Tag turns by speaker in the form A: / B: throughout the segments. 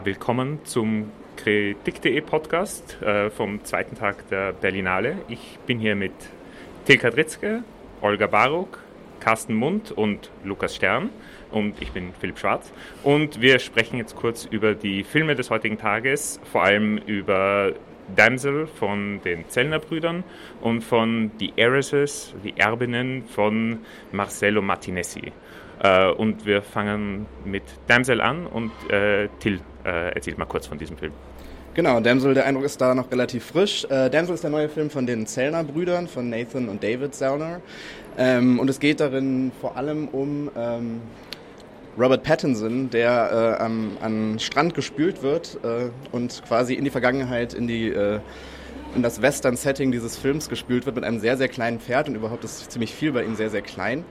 A: Willkommen zum Kritik.de Podcast vom zweiten Tag der Berlinale. Ich bin hier mit Tilka Dritzke, Olga Baruch, Carsten Mundt und Lukas Stern und ich bin Philipp Schwarz. Und wir sprechen jetzt kurz über die Filme des heutigen Tages, vor allem über Damsel von den Zellner-Brüdern und von The Heiresses, die Erbinnen von Marcello Martinezzi. Und wir fangen mit Damsel an und Till erzählt mal kurz von diesem Film.
B: Genau, Damsel, der Eindruck ist da noch relativ frisch. Damsel ist der neue Film von den Zellner-Brüdern, von Nathan und David Zellner. Und es geht darin vor allem um Robert Pattinson, der an Strand gespült wird und quasi in die Vergangenheit, in das Western-Setting dieses Films gespült wird mit einem sehr, sehr kleinen Pferd und überhaupt ist ziemlich viel bei ihm sehr, sehr klein.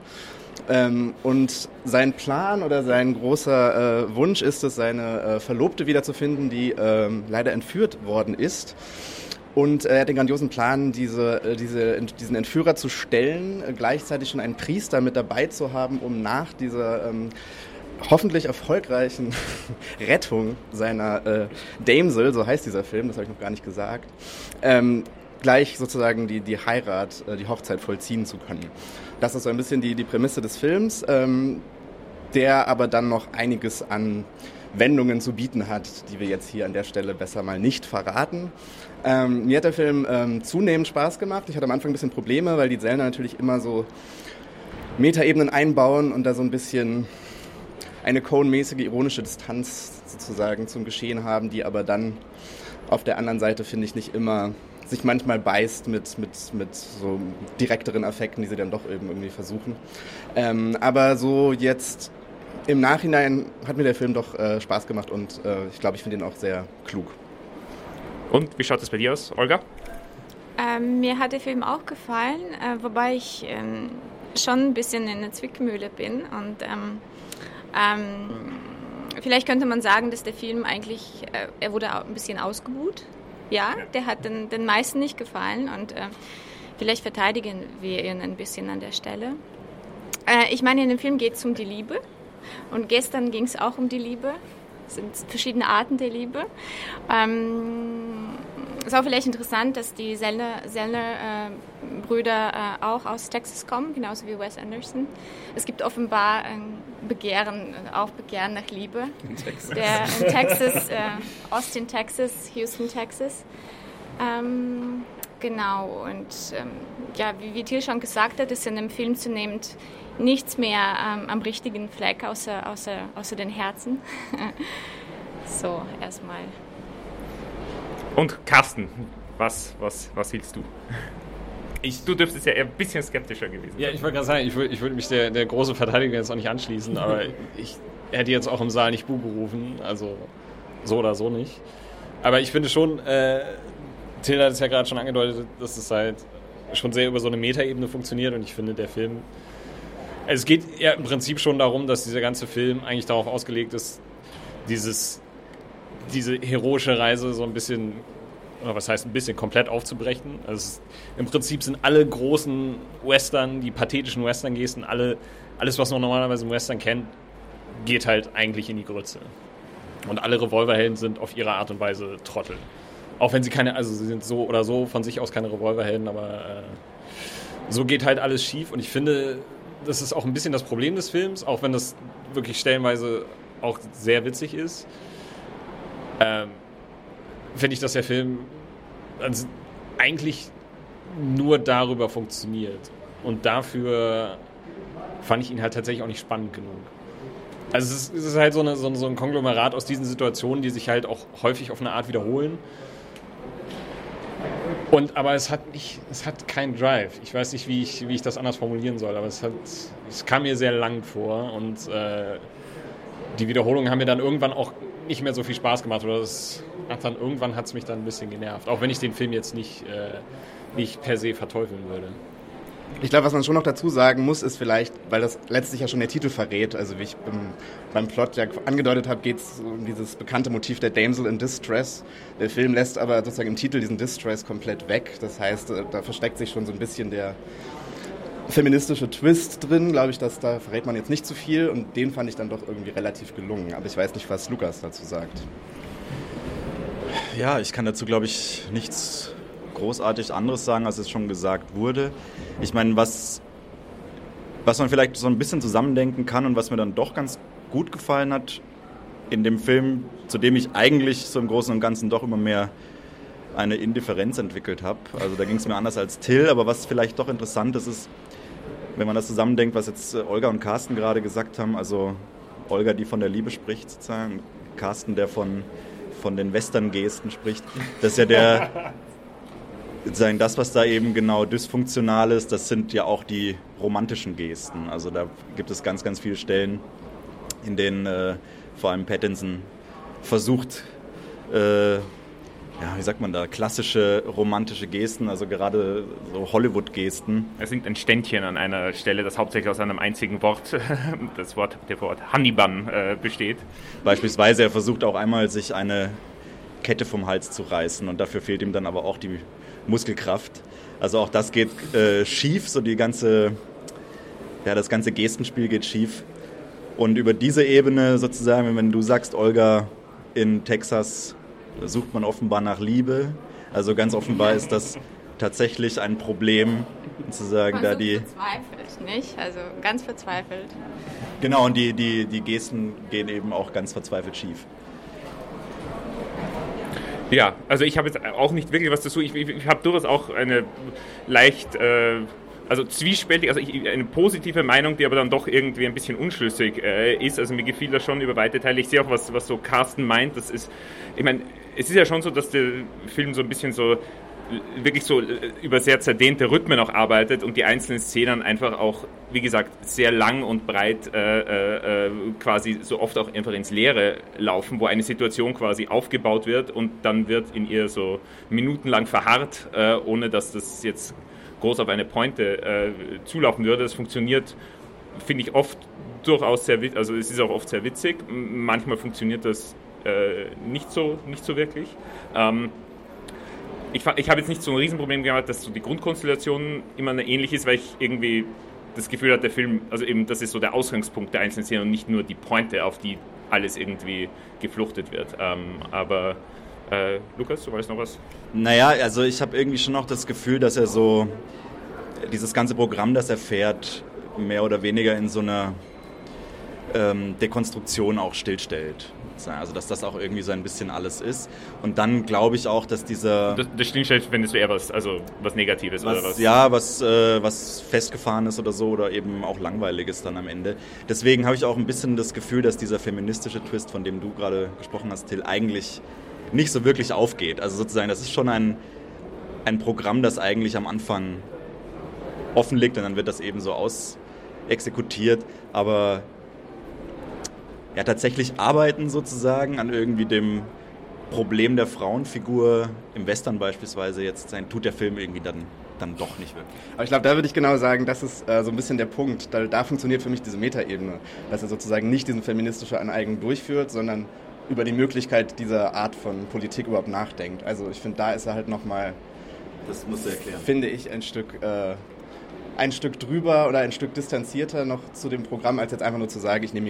B: Und sein Plan oder sein großer Wunsch ist es, seine Verlobte wiederzufinden, die leider entführt worden ist. Und er hat den grandiosen Plan, diesen Entführer zu stellen, gleichzeitig schon einen Priester mit dabei zu haben, um nach dieser hoffentlich erfolgreichen Rettung seiner Damsel, so heißt dieser Film, das habe ich noch gar nicht gesagt, gleich sozusagen die Heirat, die Hochzeit vollziehen zu können. Das ist so ein bisschen die Prämisse des Films, der aber dann noch einiges an Wendungen zu bieten hat, die wir jetzt hier an der Stelle besser mal nicht verraten. Mir hat der Film zunehmend Spaß gemacht. Ich hatte am Anfang ein bisschen Probleme, weil die Zellner natürlich immer so Metaebenen einbauen und da so ein bisschen eine Coen-mäßige ironische Distanz sozusagen zum Geschehen haben, die aber dann auf der anderen Seite, finde ich, nicht immer sich manchmal beißt mit so direkteren Effekten, die sie dann doch irgendwie versuchen. Aber so jetzt im Nachhinein hat mir der Film doch Spaß gemacht und ich glaube, ich finde ihn auch sehr klug.
A: Und wie schaut es bei dir aus, Olga?
C: Mir hat der Film auch gefallen, wobei ich schon ein bisschen in der Zwickmühle bin und vielleicht könnte man sagen, dass der Film eigentlich, er wurde ein bisschen ausgebuht. Ja, der hat den meisten nicht gefallen und vielleicht verteidigen wir ihn ein bisschen an der Stelle. Ich meine, in dem Film geht es um die Liebe und gestern ging es auch um die Liebe. Es sind verschiedene Arten der Liebe. Ist auch vielleicht interessant, dass die Zellner-Brüder auch aus Texas kommen, genauso wie Wes Anderson. Es gibt offenbar ein Begehren nach Liebe. In Texas, Austin, Texas, Houston, Texas. Genau, und ja, wie Till schon gesagt hat, ist in dem Film zunehmend nichts mehr am richtigen Fleck, außer den Herzen. So, erstmal.
A: Und Carsten, was hielst du? Du dürftest ja eher ein bisschen skeptischer gewesen sein.
D: Ja, ich wollte gerade sagen, ich würde mich der große Verteidiger jetzt auch nicht anschließen, aber ich hätte jetzt auch im Saal nicht Buh gerufen, also so oder so nicht. Aber ich finde schon, Till hat es ja gerade schon angedeutet, dass es halt schon sehr über so eine Metaebene funktioniert und ich finde, der Film, es geht ja im Prinzip schon darum, dass dieser ganze Film eigentlich darauf ausgelegt ist, diese heroische Reise so ein bisschen, oder was heißt ein bisschen, komplett aufzubrechen. Also im Prinzip sind alle großen Western, die pathetischen Western-Gesten, alles, was man normalerweise im Western kennt, geht halt eigentlich in die Grütze. Und alle Revolverhelden sind auf ihre Art und Weise Trottel. Auch wenn sie sie sind so oder so von sich aus keine Revolverhelden, aber so geht halt alles schief. Und ich finde, das ist auch ein bisschen das Problem des Films, auch wenn das wirklich stellenweise auch sehr witzig ist. Finde ich, dass der Film eigentlich nur darüber funktioniert. Und dafür fand ich ihn halt tatsächlich auch nicht spannend genug. Also es ist halt so ein Konglomerat aus diesen Situationen, die sich halt auch häufig auf eine Art wiederholen. Aber es hat keinen Drive. Ich weiß nicht, wie ich das anders formulieren soll, aber es kam mir sehr lang vor und die Wiederholungen haben mir dann irgendwann auch nicht mehr so viel Spaß gemacht oder irgendwann hat es mich dann ein bisschen genervt, auch wenn ich den Film jetzt nicht per se verteufeln würde.
B: Ich glaube, was man schon noch dazu sagen muss, ist vielleicht, weil das letztlich ja schon der Titel verrät, also wie ich beim Plot ja angedeutet habe, geht es um dieses bekannte Motiv der Damsel in Distress. Der Film lässt aber sozusagen im Titel diesen Distress komplett weg. Das heißt, da versteckt sich schon so ein bisschen der feministische Twist drin, glaube ich, da verrät man jetzt nicht zu viel und den fand ich dann doch irgendwie relativ gelungen. Aber ich weiß nicht, was Lukas dazu sagt.
E: Ja, ich kann dazu, glaube ich, nichts großartig anderes sagen, als es schon gesagt wurde. Ich meine, was man vielleicht so ein bisschen zusammendenken kann und was mir dann doch ganz gut gefallen hat in dem Film, zu dem ich eigentlich so im Großen und Ganzen doch immer mehr eine Indifferenz entwickelt habe. Also da ging es mir anders als Till, aber was vielleicht doch interessant ist, wenn man das zusammendenkt, was jetzt Olga und Carsten gerade gesagt haben, also Olga, die von der Liebe spricht sozusagen, Carsten, der von den Western-Gesten spricht, das ist ja sozusagen das, was da eben genau dysfunktional ist, das sind ja auch die romantischen Gesten. Also da gibt es ganz, ganz viele Stellen, in denen vor allem Pattinson versucht, wie sagt man da, klassische romantische Gesten, also gerade so Hollywood-Gesten.
A: Er singt ein Ständchen an einer Stelle, das hauptsächlich aus einem einzigen Wort, der Wort Honeyban besteht.
E: Beispielsweise, er versucht auch einmal, sich eine Kette vom Hals zu reißen und dafür fehlt ihm dann aber auch die Muskelkraft. Also auch das geht schief, so das ganze Gestenspiel geht schief. Und über diese Ebene sozusagen, wenn du sagst, Olga, in Texas sucht man offenbar nach Liebe. Also ganz offenbar ist das tatsächlich ein Problem, sozusagen, da die...
C: Verzweifelt, nicht? Also ganz verzweifelt.
E: Genau, und die Gesten gehen eben auch ganz verzweifelt schief.
A: Ja, also ich habe jetzt auch nicht wirklich was dazu. Ich habe durchaus auch eine leicht... also zwiespältig, also eine positive Meinung, die aber dann doch irgendwie ein bisschen unschlüssig ist. Also mir gefiel das schon über weite Teile. Ich sehe auch, was so Carsten meint. Das ist, ich meine, es ist ja schon so, dass der Film so ein bisschen so wirklich so über sehr zerdehnte Rhythmen auch arbeitet und die einzelnen Szenen einfach auch, wie gesagt, sehr lang und breit quasi so oft auch einfach ins Leere laufen, wo eine Situation quasi aufgebaut wird und dann wird in ihr so minutenlang verharrt, ohne dass das jetzt groß auf eine Pointe zulaufen würde. Das funktioniert, finde ich, oft durchaus sehr witzig, also es ist auch oft sehr witzig. Manchmal funktioniert das nicht so wirklich. Ich habe jetzt nicht so ein Riesenproblem gehabt, dass so die Grundkonstellation immer eine ähnlich ist, weil ich irgendwie das Gefühl hatte, der Film, also eben, das ist so der Ausgangspunkt der einzelnen Szenen und nicht nur die Pointe, auf die alles irgendwie gefluchtet wird. Aber Lukas, du weißt noch was?
E: Naja, also ich habe irgendwie schon noch das Gefühl, dass er so dieses ganze Programm, das er fährt, mehr oder weniger in so einer Dekonstruktion auch stillstellt. Also dass das auch irgendwie so ein bisschen alles ist. Und dann glaube ich auch, dass dieser...
A: Das stillstellt, findest du eher was Negatives oder was?
E: Ja, was festgefahren ist oder so oder eben auch Langweiliges dann am Ende. Deswegen habe ich auch ein bisschen das Gefühl, dass dieser feministische Twist, von dem du gerade gesprochen hast, Till, eigentlich nicht so wirklich aufgeht. Also sozusagen, das ist schon ein Programm, das eigentlich am Anfang offen liegt und dann wird das eben so ausexekutiert. Aber ja, tatsächlich arbeiten sozusagen an irgendwie dem Problem der Frauenfigur im Western beispielsweise jetzt sein, tut der Film irgendwie dann doch nicht wirklich.
B: Aber ich glaube, da würde ich genau sagen, das ist so ein bisschen der Punkt. Da funktioniert für mich diese Metaebene, dass er sozusagen nicht diesen feministischen Aneignung durchführt, sondern über die Möglichkeit dieser Art von Politik überhaupt nachdenkt. Also ich finde, da ist er halt nochmal,
E: das musst du erklären,
B: finde ich, ein Stück drüber oder ein Stück distanzierter noch zu dem Programm, als jetzt einfach nur zu sagen, ich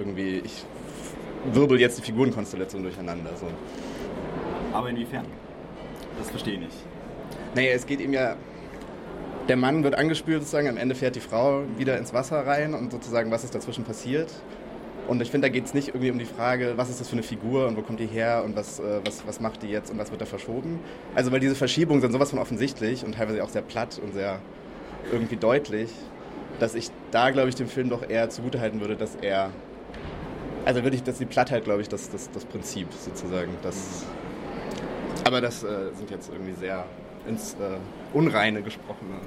B: wirbel jetzt die Figurenkonstellation durcheinander. So.
E: Aber inwiefern? Das verstehe ich nicht.
B: Naja, es geht ihm ja, der Mann wird angespült sozusagen, am Ende fährt die Frau wieder ins Wasser rein und sozusagen, was ist dazwischen passiert. Und ich finde, da geht es nicht irgendwie um die Frage, was ist das für eine Figur und wo kommt die her und was macht die jetzt und was wird da verschoben. Also weil diese Verschiebungen sind sowas von offensichtlich und teilweise auch sehr platt und sehr irgendwie deutlich, dass ich da, glaube ich, dem Film doch eher zugutehalten würde, dass die Plattheit, glaube ich, das Prinzip sozusagen. Aber das sind jetzt irgendwie sehr ins Unreine gesprochene.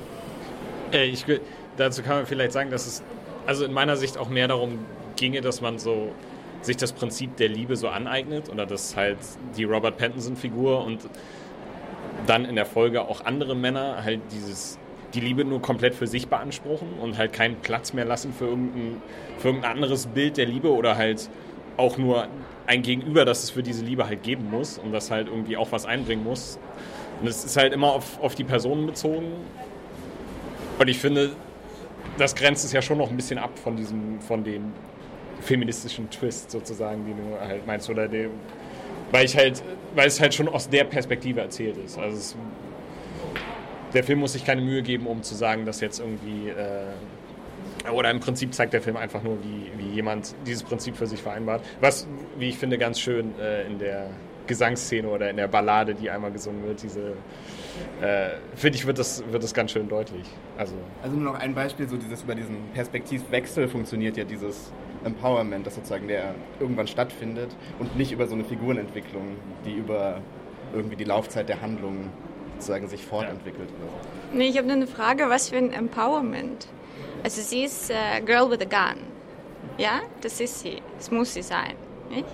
D: Dazu kann man vielleicht sagen, dass es also in meiner Sicht auch mehr darum ginge, dass man so sich das Prinzip der Liebe so aneignet oder dass halt die Robert Pattinson-Figur und dann in der Folge auch andere Männer halt die Liebe nur komplett für sich beanspruchen und halt keinen Platz mehr lassen für irgendein anderes Bild der Liebe oder halt auch nur ein Gegenüber, das es für diese Liebe halt geben muss und das halt irgendwie auch was einbringen muss. Und es ist halt immer auf die Personen bezogen. Und ich finde, das grenzt es ja schon noch ein bisschen ab von dem feministischen Twist sozusagen, den du halt meinst, oder weil es halt schon aus der Perspektive erzählt ist. Also der Film muss sich keine Mühe geben, um zu sagen, dass jetzt irgendwie oder im Prinzip zeigt der Film einfach nur, wie jemand dieses Prinzip für sich vereinbart. Was, wie ich finde, ganz schön in der Gesangsszene oder in der Ballade, die einmal gesungen wird, finde ich, wird das ganz schön deutlich. Also
B: nur noch ein Beispiel, so über diesen Perspektivwechsel funktioniert ja dieses Empowerment, das sozusagen der irgendwann stattfindet und nicht über so eine Figurenentwicklung, die über irgendwie die Laufzeit der Handlung sozusagen sich fortentwickelt.
C: Ja. Nee, ich habe nur eine Frage, was für ein Empowerment? Also sie ist Girl with a Gun. Ja, das ist sie. Das muss sie sein, nicht?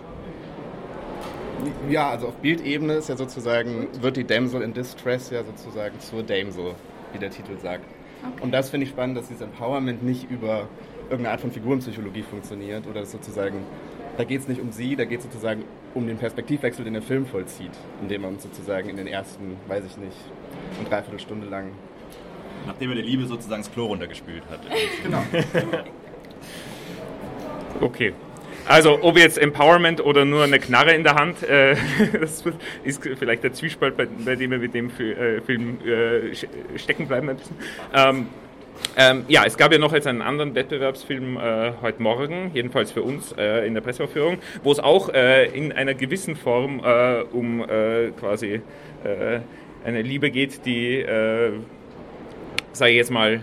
B: Ja, also auf Bildebene ist ja sozusagen, wird die Damsel in Distress ja sozusagen zur Damsel, wie der Titel sagt. Okay. Und das finde ich spannend, dass dieses Empowerment nicht über irgendeine Art von Figurenpsychologie funktioniert oder das sozusagen, da geht es nicht um sie, da geht es sozusagen um den Perspektivwechsel, den der Film vollzieht, indem man sozusagen in den ersten, weiß ich nicht, eine Dreiviertelstunde lang...
E: Nachdem er der Liebe sozusagen das Klo runtergespült hat.
B: Genau.
A: Okay. Also, ob jetzt Empowerment oder nur eine Knarre in der Hand, das ist vielleicht der Zwiespalt, bei dem wir mit dem Film stecken bleiben ein bisschen. Ja, es gab ja noch jetzt einen anderen Wettbewerbsfilm heute Morgen, jedenfalls für uns in der Presseaufführung, wo es auch in einer gewissen Form um quasi eine Liebe geht, die, sage ich jetzt mal,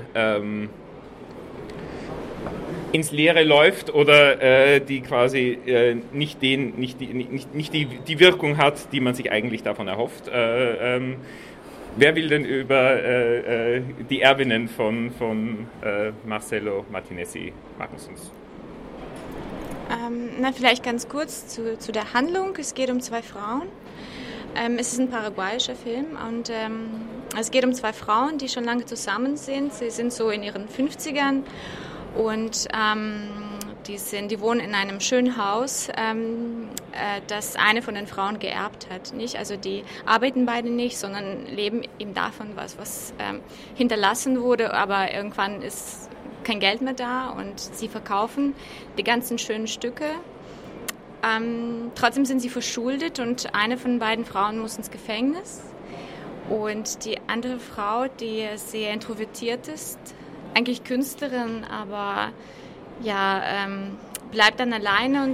A: ins Leere läuft oder die quasi nicht die Wirkung hat, die man sich eigentlich davon erhofft. Wer will denn über die Erbinnen von Marcello Martinezzi Magnusons?
C: Vielleicht ganz kurz zu der Handlung. Es geht um 2 Frauen. Es ist ein paraguayischer Film und es geht um 2 Frauen, die schon lange zusammen sind. Sie sind so in ihren 50ern. Und die wohnen in einem schönen Haus, das eine von den Frauen geerbt hat. Nicht? Also die arbeiten beide nicht, sondern leben eben davon, was hinterlassen wurde. Aber irgendwann ist kein Geld mehr da und sie verkaufen die ganzen schönen Stücke. Trotzdem sind sie verschuldet und eine von beiden Frauen muss ins Gefängnis. Und die andere Frau, die sehr introvertiert ist, eigentlich Künstlerin, aber ja, bleibt dann alleine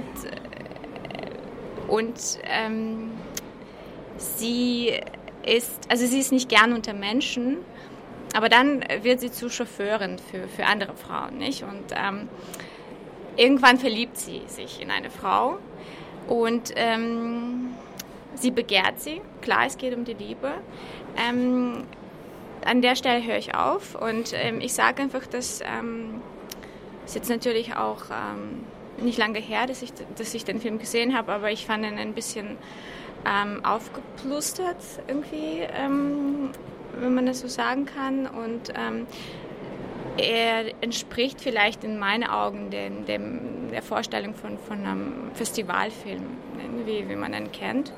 C: und sie ist nicht gern unter Menschen, aber dann wird sie zu Chauffeurin für andere Frauen, nicht? Und irgendwann verliebt sie sich in eine Frau und sie begehrt sie. Klar, es geht um die Liebe. An der Stelle höre ich auf und ich sage einfach, dass ist jetzt natürlich auch nicht lange her, dass ich den Film gesehen habe, aber ich fand ihn ein bisschen aufgeplustert irgendwie, wenn man das so sagen kann. Und er entspricht vielleicht in meinen Augen der Vorstellung von einem Festivalfilm, wie man ihn kennt.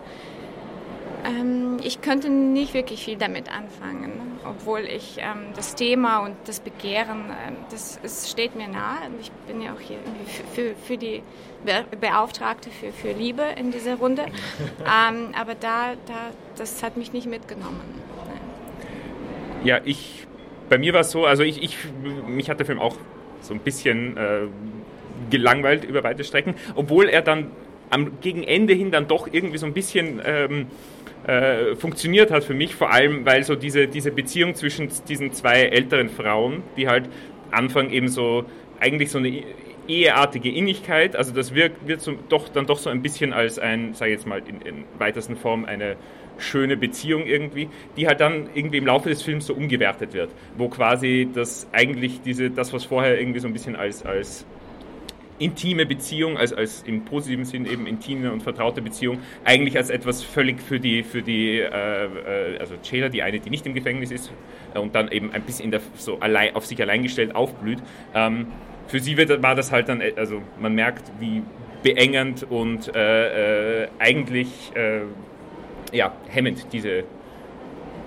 C: Ich könnte nicht wirklich viel damit anfangen, obwohl ich das Thema und das Begehren, es steht mir nahe. Ich bin ja auch hier für die Beauftragte für Liebe in dieser Runde, aber das hat mich nicht mitgenommen.
A: Ja, bei mir war es so, also mich hat der Film auch so ein bisschen gelangweilt über weite Strecken, obwohl er dann gegen Ende hin dann doch irgendwie so ein bisschen funktioniert hat für mich, vor allem, weil so diese Beziehung zwischen diesen 2 älteren Frauen, die halt Anfang eben so, eigentlich so eine eheartige Innigkeit, also das wird dann doch so ein bisschen als sage ich jetzt mal in weitesten Form, eine schöne Beziehung irgendwie, die halt dann irgendwie im Laufe des Films so umgewertet wird, wo quasi das eigentlich das, was vorher irgendwie so ein bisschen als intime Beziehung, als im positiven Sinn eben intime und vertraute Beziehung, eigentlich als etwas völlig für die also Ceyla, die eine, die nicht im Gefängnis ist und dann eben ein bisschen so auf sich allein gestellt aufblüht. Für sie war das halt dann, also man merkt, wie beengend und eigentlich hemmend diese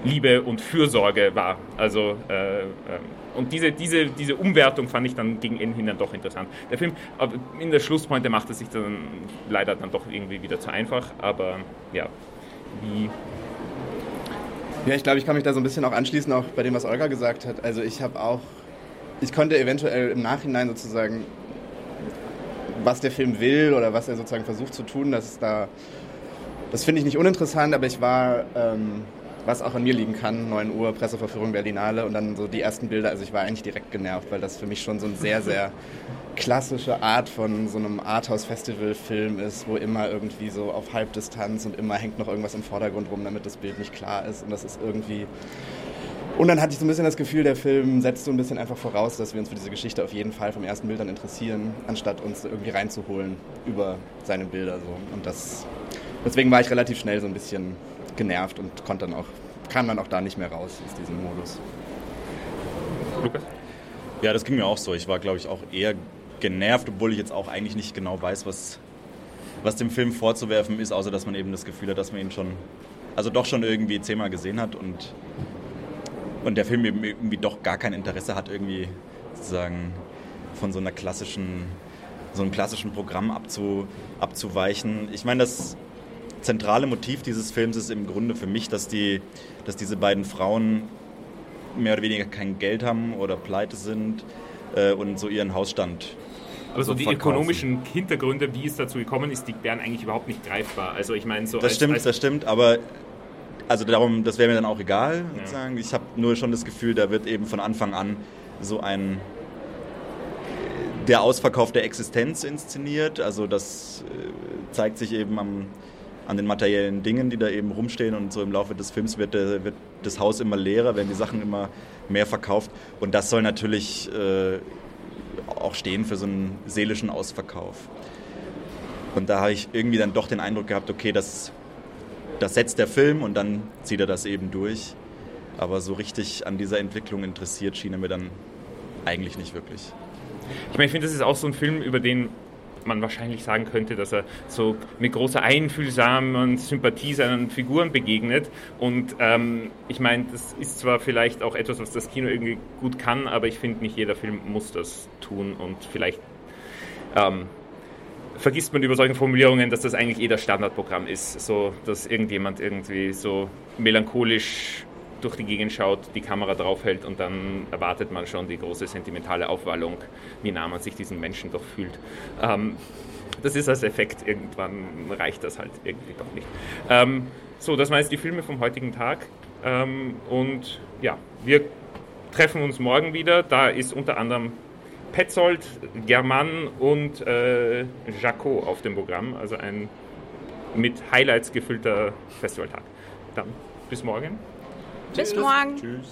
A: Liebe und Fürsorge war. Also und diese Umwertung fand ich dann gegen Ende hin dann doch interessant. Der Film, in der Schlusspointe macht es sich dann leider dann doch irgendwie wieder zu einfach, aber ja, wie...
B: Ja, ich glaube, ich kann mich da so ein bisschen auch anschließen, auch bei dem, was Olga gesagt hat. Also ich konnte eventuell im Nachhinein sozusagen, was der Film will oder was er sozusagen versucht zu tun, das finde ich nicht uninteressant, aber ich war, was auch an mir liegen kann, 9 Uhr, Presseverführung Berlinale und dann so die ersten Bilder, also ich war eigentlich direkt genervt, weil das für mich schon so eine sehr, sehr klassische Art von so einem Arthouse-Festival-Film ist, wo immer irgendwie so auf Halbdistanz und immer hängt noch irgendwas im Vordergrund rum, damit das Bild nicht klar ist und das ist irgendwie... Und dann hatte ich so ein bisschen das Gefühl, der Film setzt so ein bisschen einfach voraus, dass wir uns für diese Geschichte auf jeden Fall vom ersten Bild dann interessieren, anstatt uns irgendwie reinzuholen über seine Bilder so. Und deswegen war ich relativ schnell so ein bisschen genervt und kam dann auch da nicht mehr raus aus diesem Modus.
A: Lukas?
E: Ja, das ging mir auch so. Ich war, glaube ich, auch eher genervt, obwohl ich jetzt auch eigentlich nicht genau weiß, was dem Film vorzuwerfen ist, außer dass man eben das Gefühl hat, dass man ihn doch schon irgendwie 10-mal gesehen hat und der Film eben irgendwie doch gar kein Interesse hat, irgendwie sozusagen von so einem klassischen Programm abzuweichen. Ich meine, das zentrale Motiv dieses Films ist im Grunde für mich, dass diese beiden Frauen mehr oder weniger kein Geld haben oder pleite sind und so ihren Hausstand.
A: Aber so die ökonomischen Hintergründe, wie es dazu gekommen ist, die wären eigentlich überhaupt nicht greifbar. Also ich meine so...
E: Das stimmt, aber also darum, das wäre mir dann auch egal, sozusagen. Ich habe nur schon das Gefühl, da wird eben von Anfang an so der Ausverkauf der Existenz inszeniert. Also das zeigt sich eben an den materiellen Dingen, die da eben rumstehen und so im Laufe des Films wird das Haus immer leerer, werden die Sachen immer mehr verkauft und das soll natürlich auch stehen für so einen seelischen Ausverkauf. Und da habe ich irgendwie dann doch den Eindruck gehabt, okay, das setzt der Film und dann zieht er das eben durch. Aber so richtig an dieser Entwicklung interessiert schien er mir dann eigentlich nicht wirklich.
A: Ich meine, ich finde, das ist auch so ein Film, über den man wahrscheinlich sagen könnte, dass er so mit großer einfühlsamen Sympathie seinen Figuren begegnet. Und ich meine, das ist zwar vielleicht auch etwas, was das Kino irgendwie gut kann, aber ich finde, nicht jeder Film muss das tun. Und vielleicht vergisst man über solche Formulierungen, dass das eigentlich das Standardprogramm ist. So, dass irgendjemand irgendwie so melancholisch durch die Gegend schaut, die Kamera draufhält und dann erwartet man schon die große sentimentale Aufwallung, wie nah man sich diesen Menschen doch fühlt. Das ist als Effekt, irgendwann reicht das halt irgendwie doch nicht. So, das waren jetzt die Filme vom heutigen Tag und ja, wir treffen uns morgen wieder. Da ist unter anderem Petzold, German und Jacot auf dem Programm, also ein mit Highlights gefüllter Festivaltag. Dann bis morgen.
C: Bis morgen.
E: Tschüss.